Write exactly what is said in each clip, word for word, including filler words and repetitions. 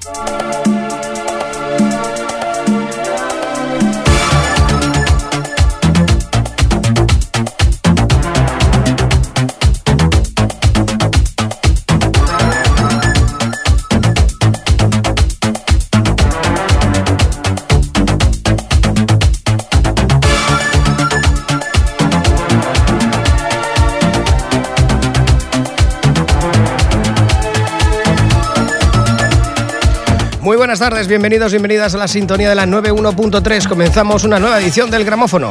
Muy buenas tardes, bienvenidos, bienvenidas a la sintonía de la noventa y uno punto tres. Comenzamos una nueva edición del Gramófono.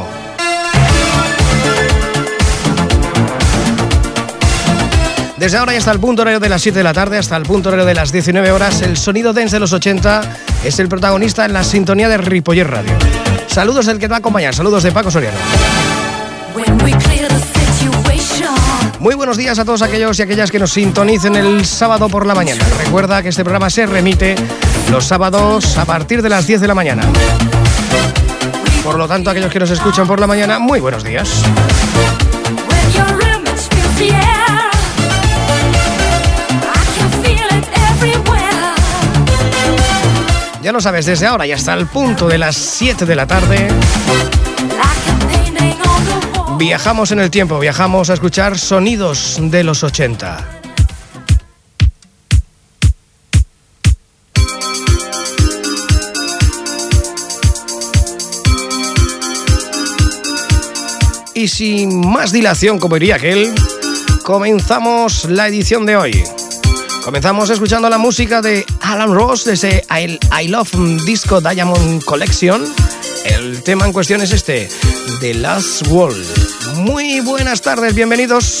Desde ahora y hasta el punto horario de las siete de la tarde, hasta el punto horario de las diecinueve horas, el sonido dance de los ochenta es el protagonista en la sintonía de Ripollet Radio. Saludos del que te va a acompañar, saludos de Paco Soriano. Muy buenos días a todos aquellos y aquellas que nos sintonicen el sábado por la mañana. Recuerda que este programa se remite los sábados a partir de las diez de la mañana. Por lo tanto, aquellos que nos escuchan por la mañana, muy buenos días. Ya lo sabes, desde ahora y hasta el punto de las siete de la tarde viajamos en el tiempo, viajamos a escuchar sonidos de los ochenta. Y sin más dilación, como diría aquel, comenzamos la edición de hoy. Comenzamos escuchando la música de Alan Ross desde I, I Love Disco Diamond Collection. El tema en cuestión es este, The Last Wall. Muy buenas tardes, bienvenidos.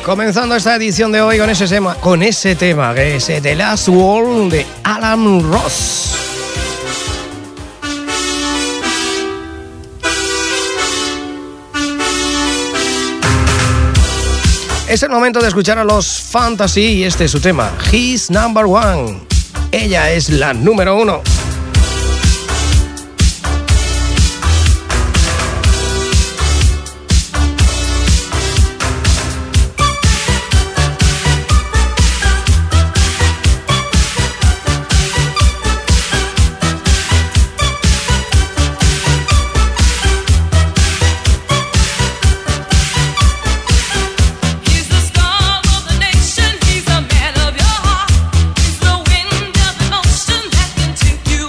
Comenzando esta edición de hoy con ese tema, con ese tema que es The Last Wall de Alan Ross. Es el momento de escuchar a los Fantasy y este es su tema, He's Number One. Ella es la número uno. You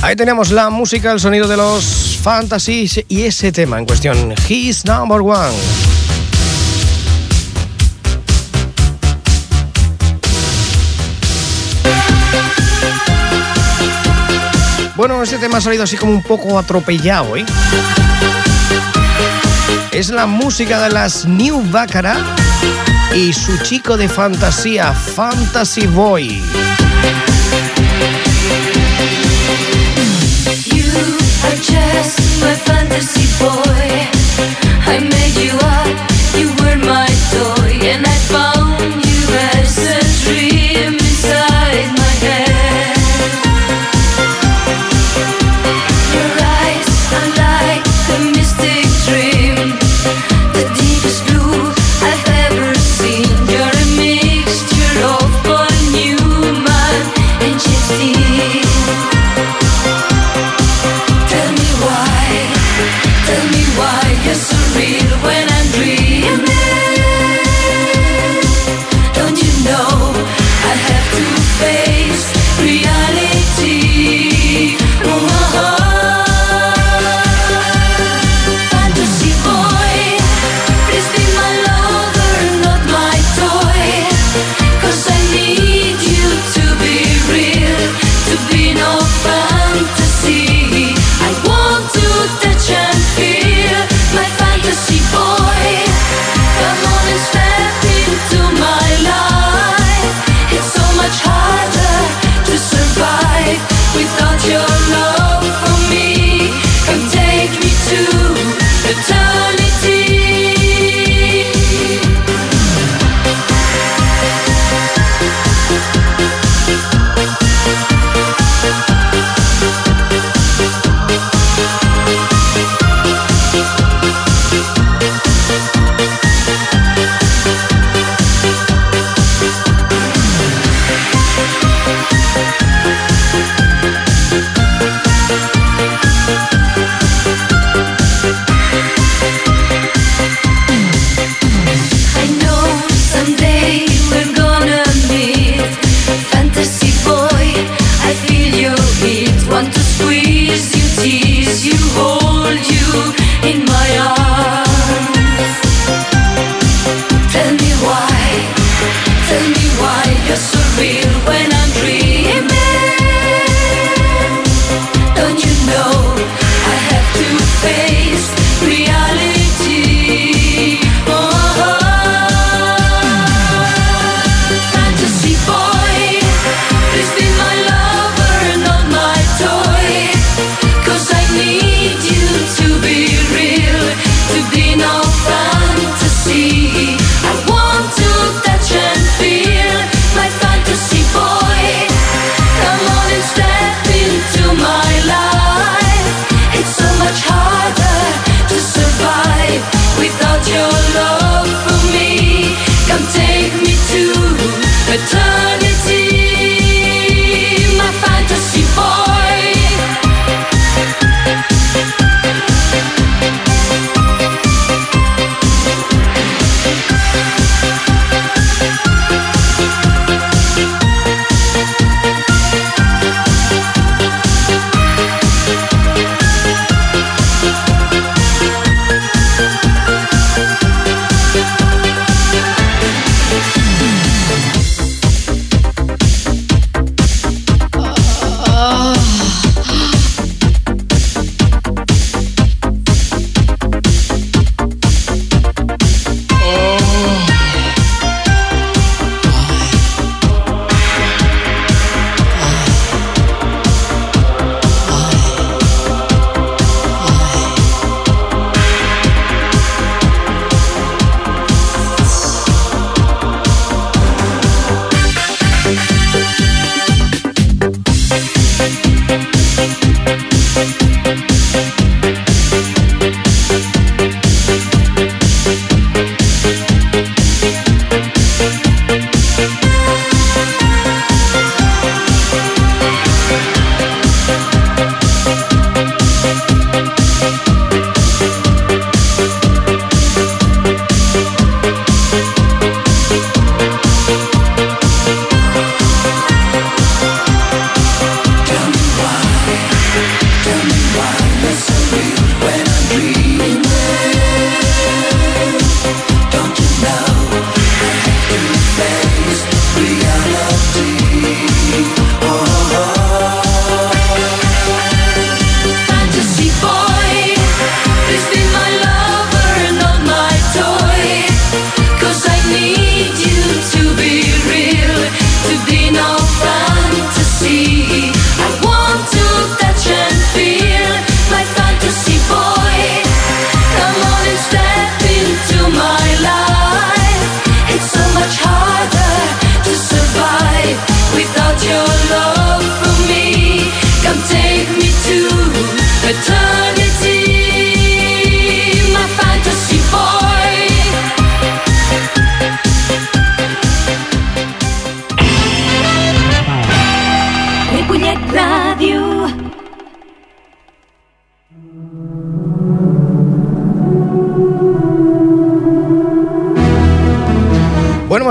Ahí tenemos la música, el sonido de los Fantasies y ese tema en cuestión, He's Number One. Bueno, este tema ha salido así como un poco atropellado, ¿eh? Es la música de las New Baccarat y su chico de fantasía, Fantasy Boy. Are just my fantasy boy. I made you up, you were my toy, and I found you as a dream inside my head. Your eyes are like a mystic dream, the deepest blue I've ever seen. You're a mixture of Paul Newman and Gypsy. Tell me why you're so real when I'm dreaming. Don't you know I have to face reality? Oh, fantasy boy, please be my lover, not my toy. 'Cause I need you to be real, to be no fantasy. I want to touch and feel my fantasy boy. Come on and step into my life. It's so much harder to survive without your love for me. Come take me to eternity.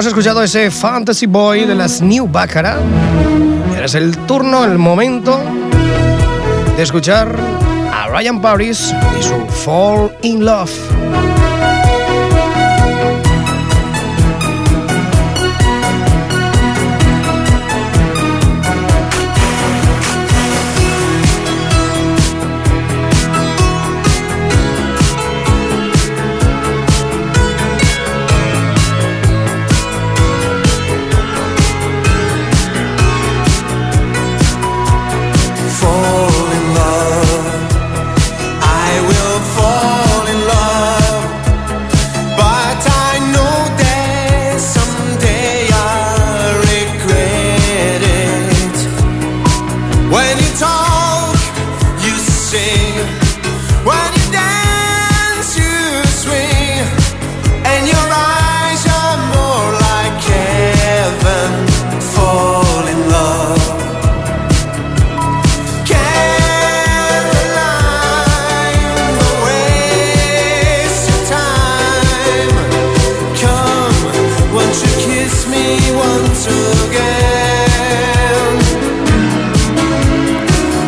hemos escuchado ese Fantasy Boy de las New Baccarat. Y ahora es el turno, el momento de escuchar a Ryan Paris y su Fall in Love. Once again,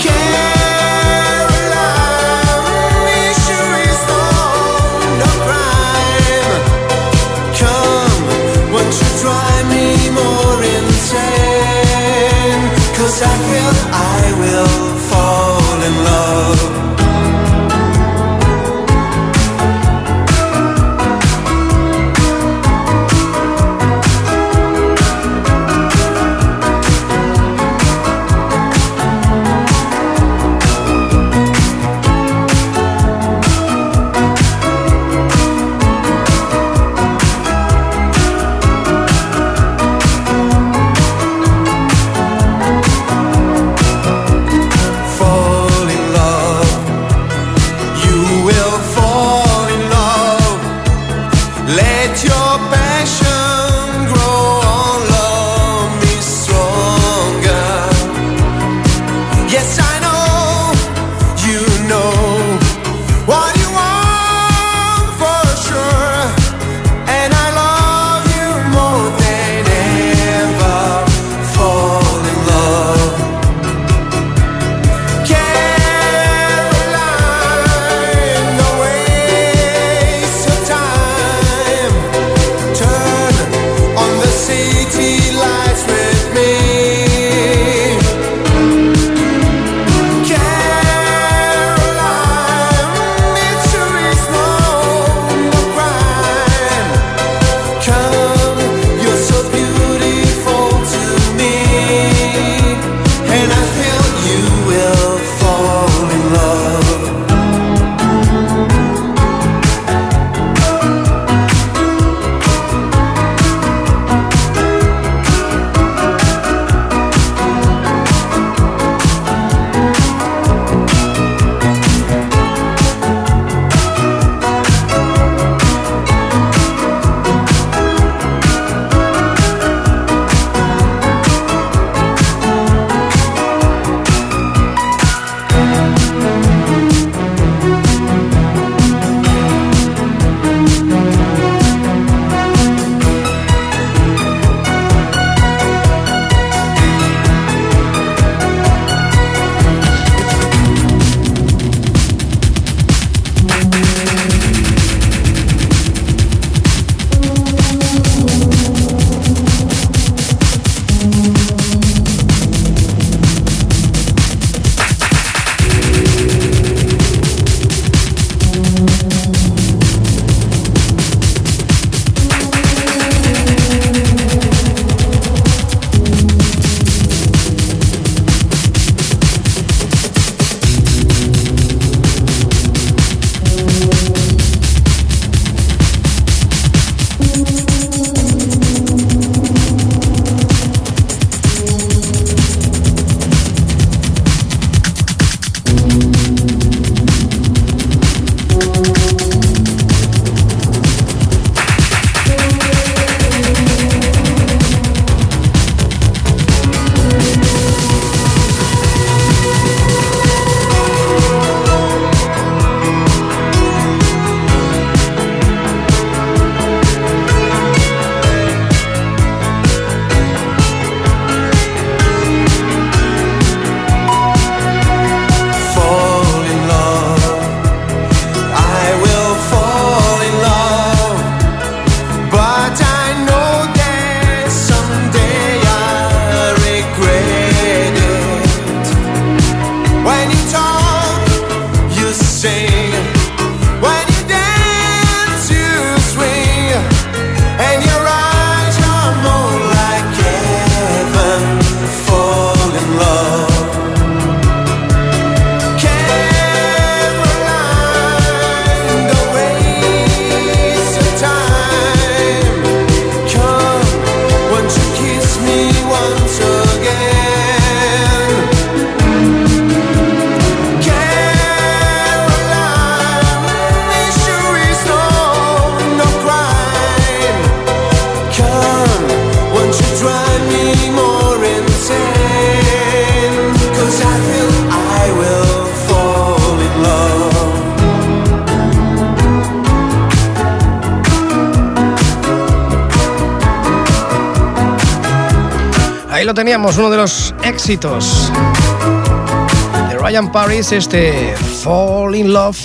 lo teníamos, uno de los éxitos de Ryan Paris, este Fall in Love.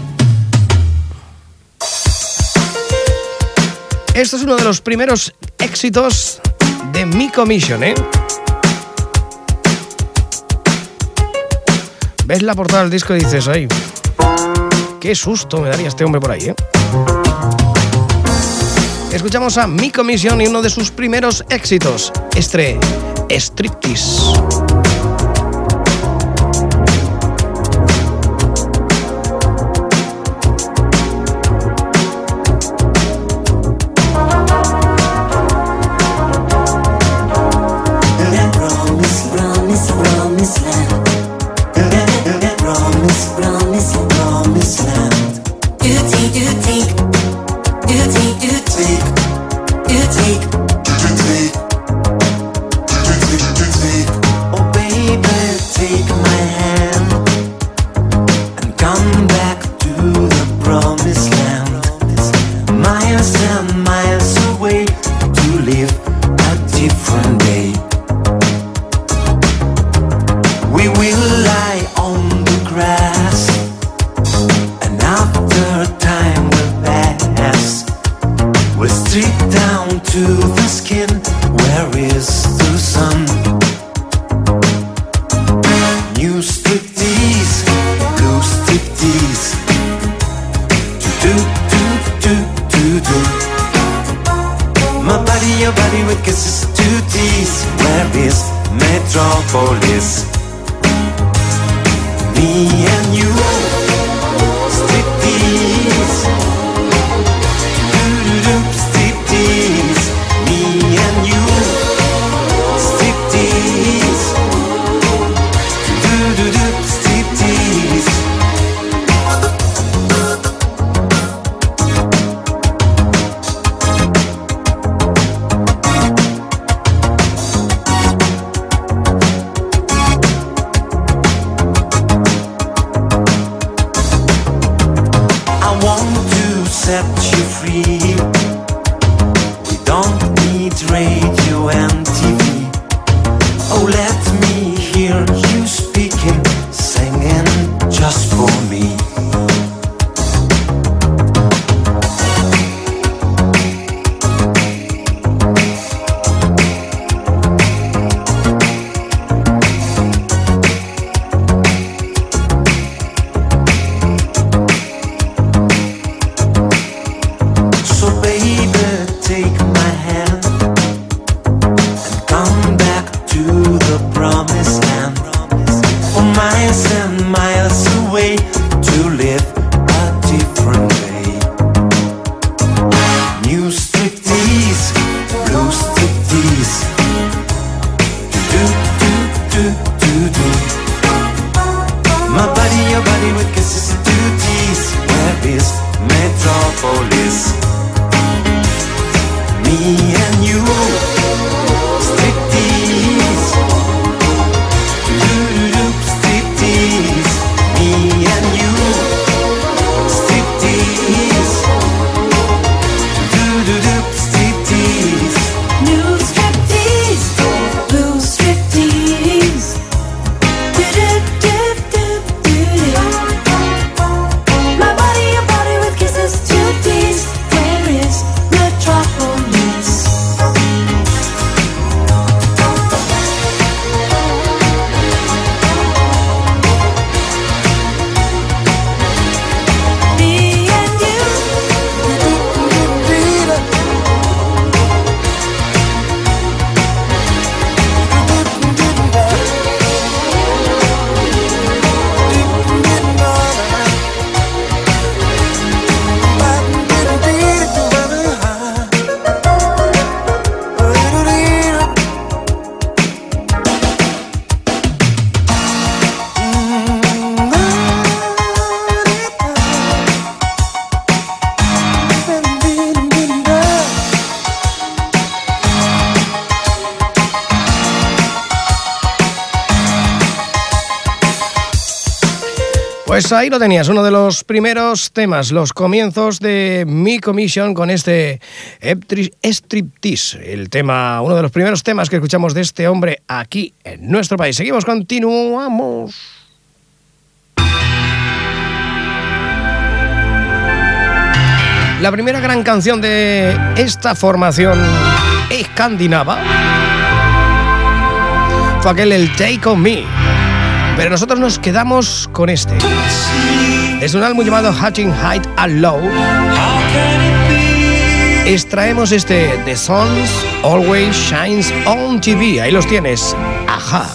Esto es uno de los primeros éxitos de Mi Commission, ¿eh? ¿Ves la portada del disco y dices, ay, qué susto me daría este hombre por ahí, ¿eh? Escuchamos a Mi Commission y uno de sus primeros éxitos, este Striptease. So Pues ahí lo tenías, uno de los primeros temas, los comienzos de Mi Commission con este Striptease, el tema, uno de los primeros temas que escuchamos de este hombre aquí en nuestro país. Seguimos, continuamos. La primera gran canción de esta formación escandinava fue aquel el Take On Me, pero nosotros nos quedamos con este. Es un álbum llamado Hatching High and Low. Extraemos este The Sun Always Shines on T V. Ahí los tienes. Ajá.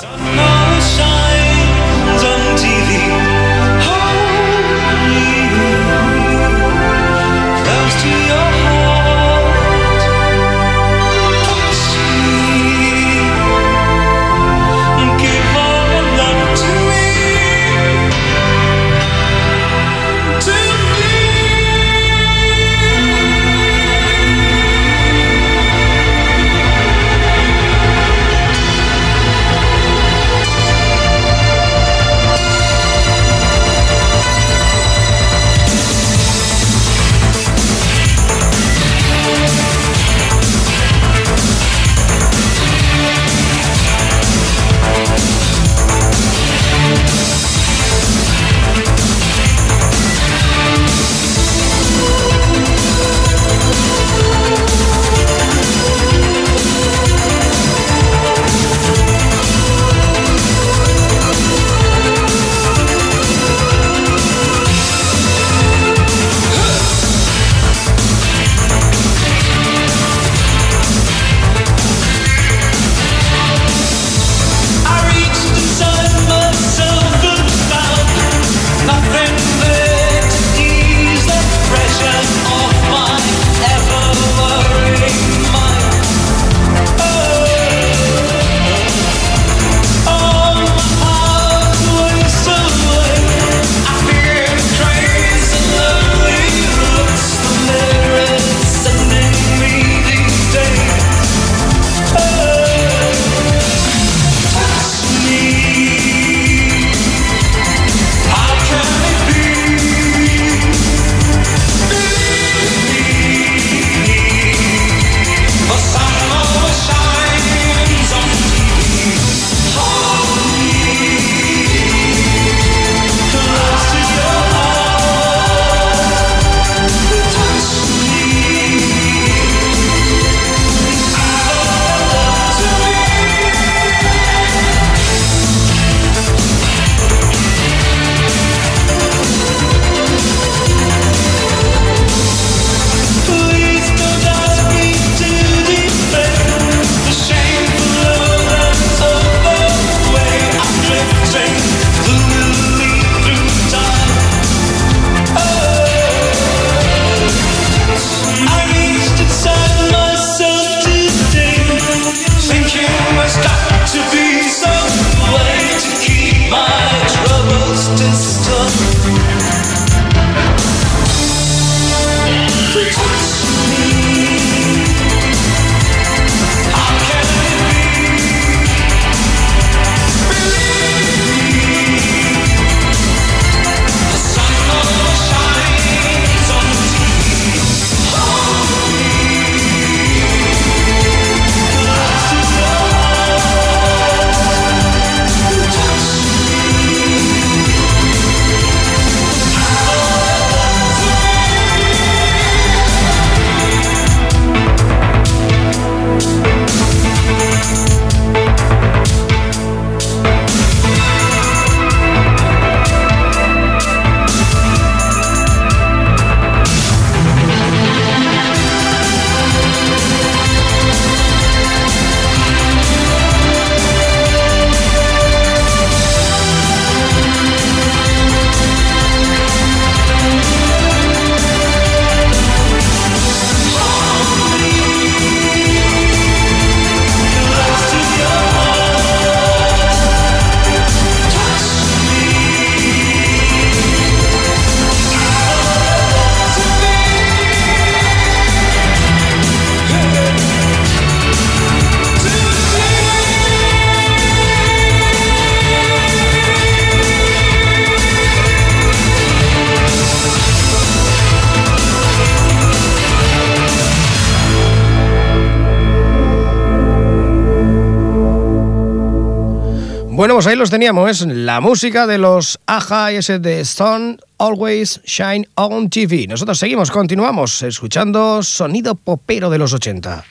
Bueno, pues ahí los teníamos, la música de los Aja y ese de Stone Always Shine on T V. Nosotros seguimos, continuamos escuchando sonido popero de los ochenta.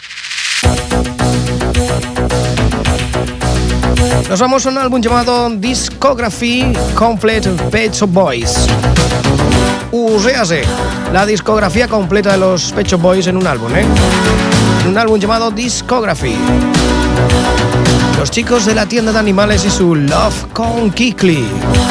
Nos vamos a un álbum llamado Discography Complete Pet Shop Boys. Uséase, la discografía completa de los Pet Shop Boys en un álbum, ¿eh? En un álbum llamado Discography. Los chicos de la tienda de animales y su Love con Kikli.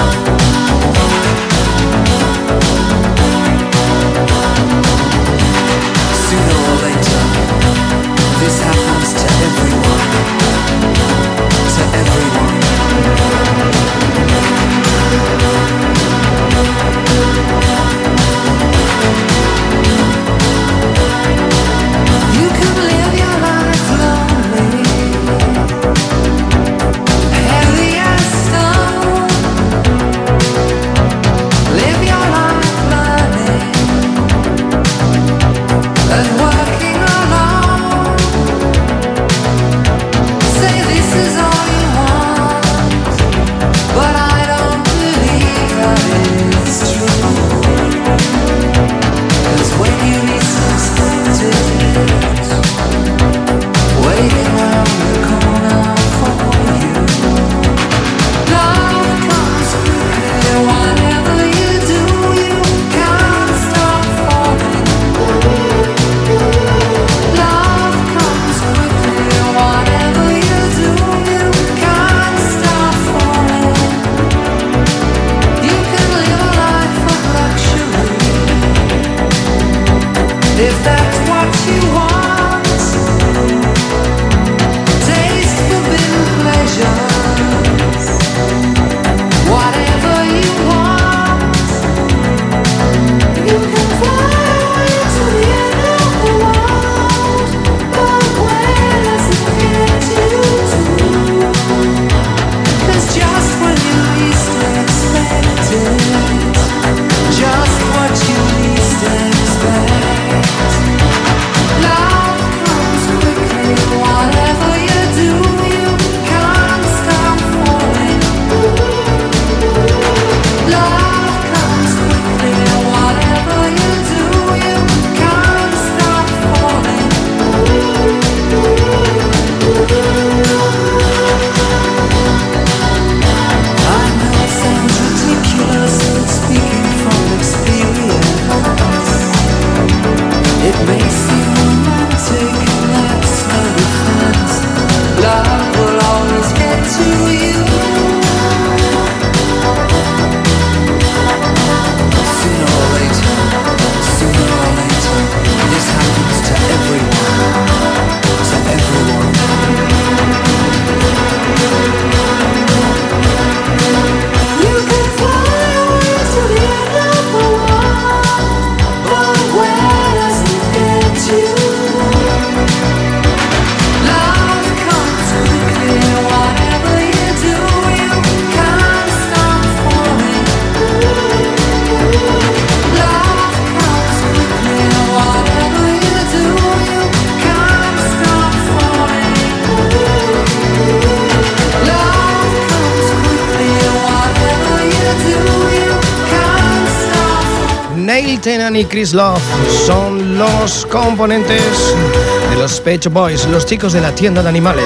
Neil Tennant y Chris Love son los componentes de los Pet Shop Boys, los chicos de la tienda de animales.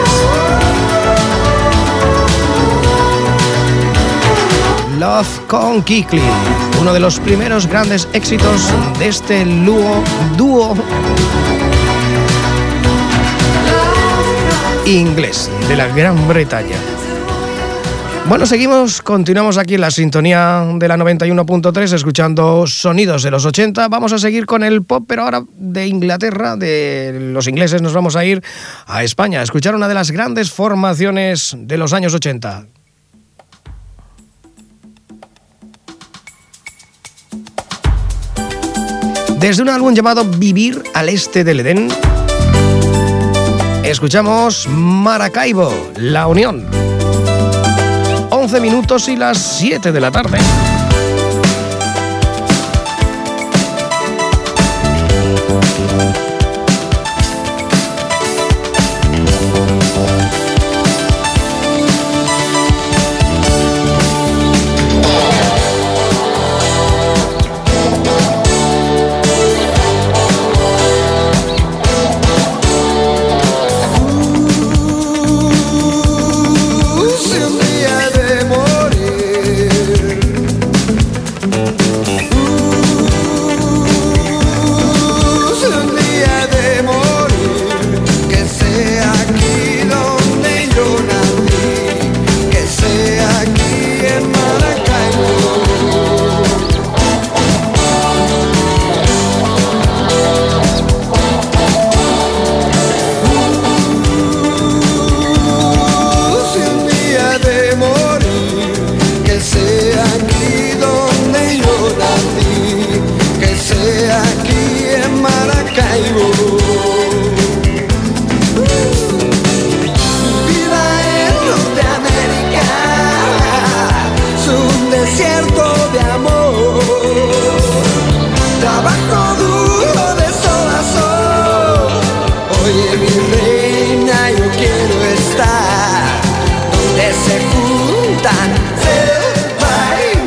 Love con Kikli, uno de los primeros grandes éxitos de este dúo, dúo inglés de la Gran Bretaña. Bueno, seguimos, continuamos aquí en la sintonía de la noventa y uno punto tres escuchando sonidos de los ochenta. Vamos a seguir con el pop, pero ahora de Inglaterra, de los ingleses, nos vamos a ir a España a escuchar una de las grandes formaciones de los años ochenta. Desde un álbum llamado Vivir al Este del Edén, escuchamos Maracaibo, La Unión. once minutos y las siete de la tarde. desierto de amor. Trabajo duro de sol a sol. Oye, mi reina, yo quiero estar donde se juntan selva y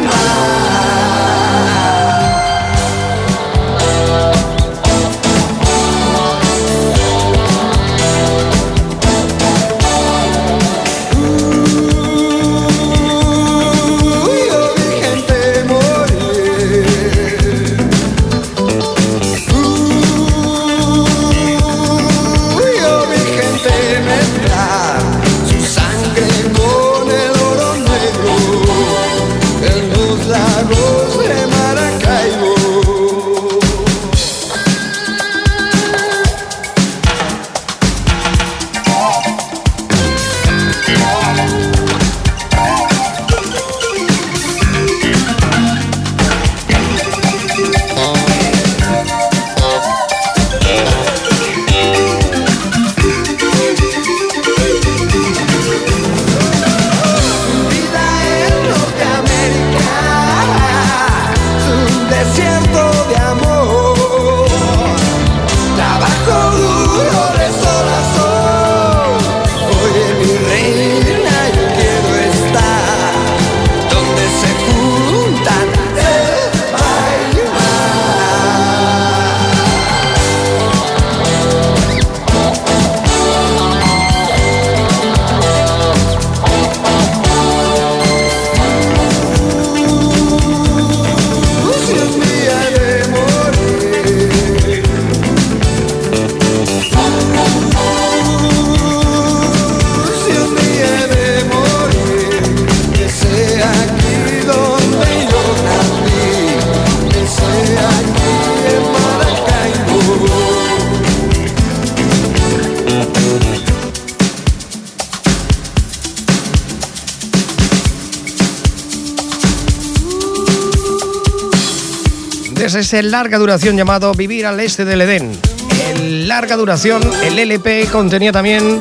Ese larga duración llamado Vivir al Este del Edén. En larga duración, el L P contenía también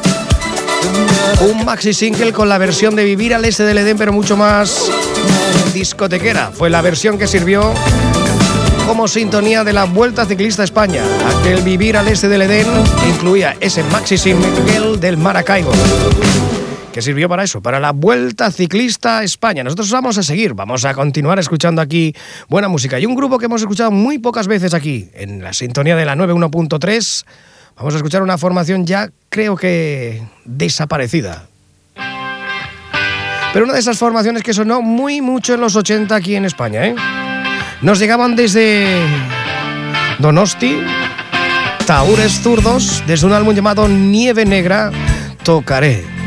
un maxi single con la versión de Vivir al Este del Edén, pero mucho más discotequera. Fue la versión que sirvió como sintonía de la Vuelta Ciclista a España. Aquel Vivir al Este del Edén incluía ese maxi single del Maracaibo, que sirvió para eso, para la Vuelta Ciclista a España. Nosotros vamos a seguir, vamos a continuar escuchando aquí buena música. Y un grupo que hemos escuchado muy pocas veces aquí, en la sintonía de la noventa y uno punto tres, vamos a escuchar una formación ya creo que desaparecida. Pero una de esas formaciones que sonó muy mucho en los ochenta aquí en España, ¿eh? Nos llegaban desde Donosti, Tahúres Zurdos, desde un álbum llamado Nieve Negra, Tocaré.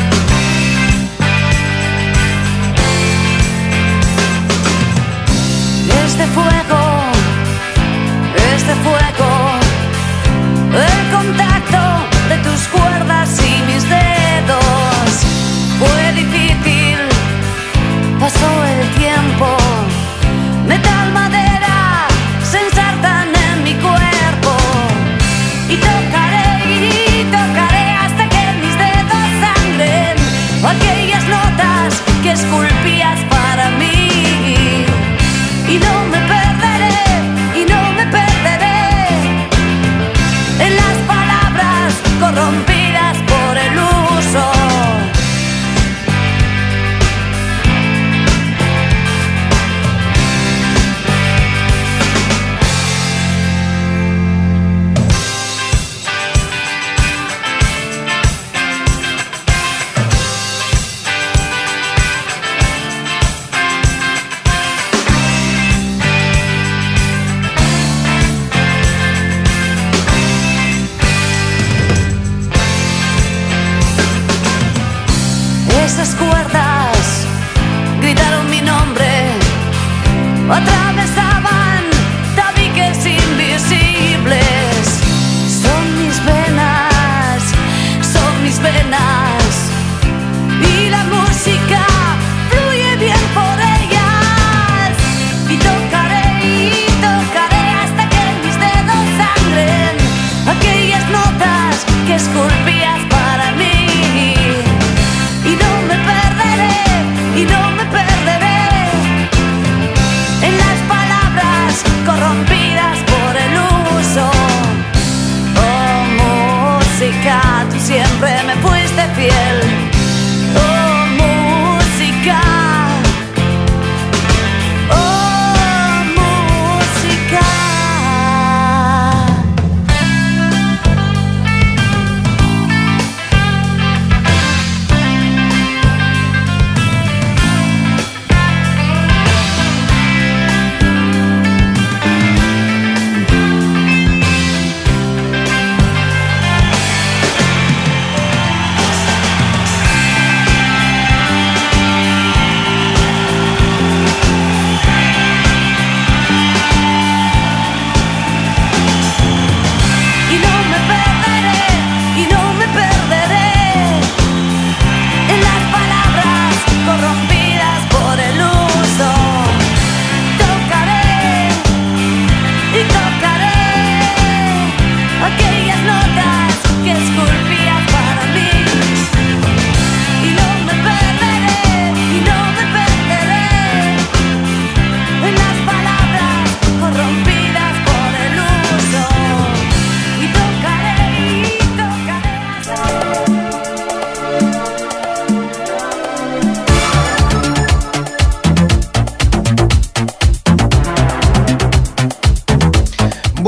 Este fuego, este fuego, el contacto de tus cuerdas y mis dedos. Fue difícil, pasó el tiempo, metal, madera, se ensartan en mi cuerpo. Y tocaré, y tocaré hasta que mis dedos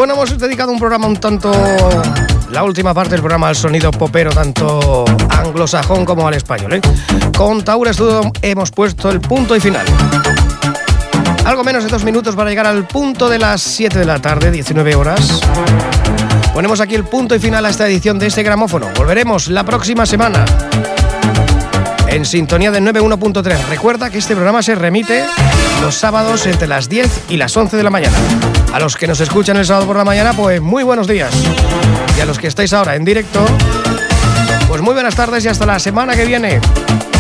Bueno, hemos dedicado un programa un tanto... La última parte del programa al sonido popero, tanto anglosajón como al español, ¿eh? Con Taura Studio hemos puesto el punto y final. Algo menos de dos minutos para llegar al punto de las siete de la tarde, diecinueve horas. Ponemos aquí el punto y final a esta edición de este gramófono. Volveremos la próxima semana en sintonía del noventa y uno punto tres. Recuerda que este programa se remite los sábados entre las diez y las once de la mañana. A los que nos escuchan el sábado por la mañana, pues muy buenos días. Y a los que estáis ahora en directo, pues muy buenas tardes y hasta la semana que viene.